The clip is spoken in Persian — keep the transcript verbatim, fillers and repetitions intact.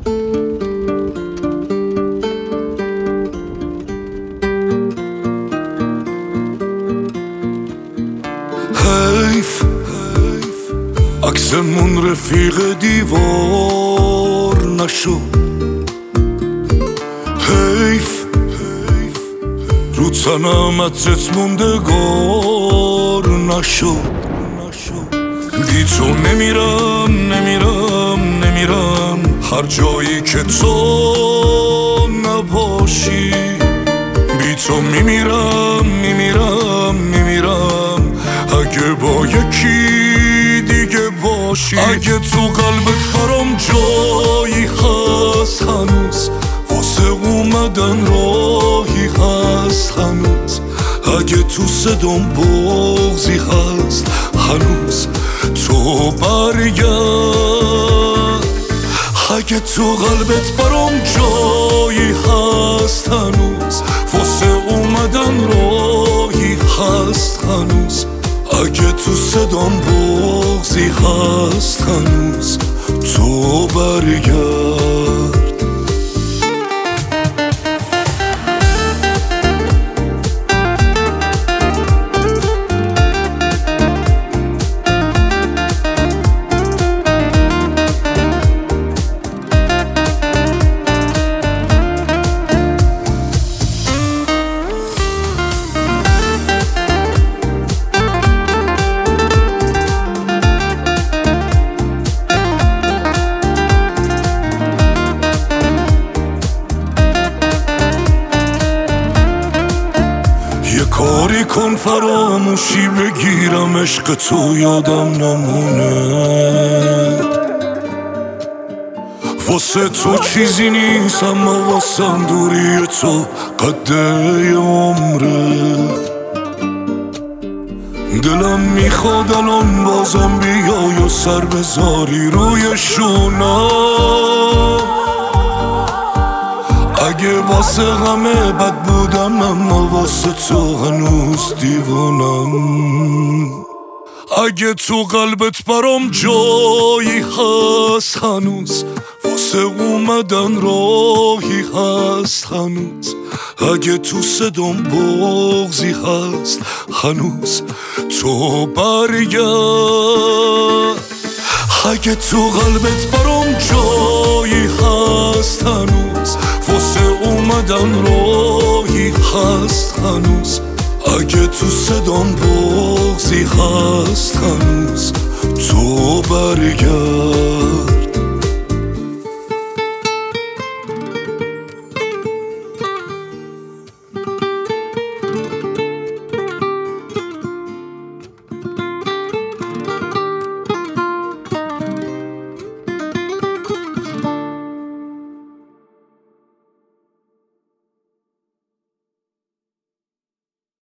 حیف عکسمون رفیق دیوار نشد، حیف رو تنم عطرت موندگار نشد. بی تو نمیرم نمیرم نمیرم هر جایی که تو نباشی، بی تو میمیرم میمیرم میمیرم اگه با یکی دیگه باشی. اگه تو قلبت برام جایی هست هنوز، واسه اومدن راهی هست هنوز، اگه تو صدام بغضی هست هنوز تو برگرد. اگه تو قلبت برام جایی هست هنوز، واسه اومدن راهی هست هنوز، اگه تو صدام بغضی هست هنوز تو برگرد. یه کاری کن فراموشی بگیرم، عشق تو یادم نمونه. واسه تو چیزی نیست اما واسم دوری تو قده عمره. دلم میخواد الان بازم بیای و سر بذاری روی شونم. اگه واسه غمه بد بودم اما واسه تو هنوز دیوانم. اگه تو قلبت برام جایی هست هنوز، واسه اومدن راهی هست هنوز، اگه تو صدام بغضی هست هنوز تو برگرد. اگه تو قلبت برام جایی هست هنوز، واسه اومدن راهی هست هنوز، اگه تو صدام بغضی هست هنوز تو برگرد.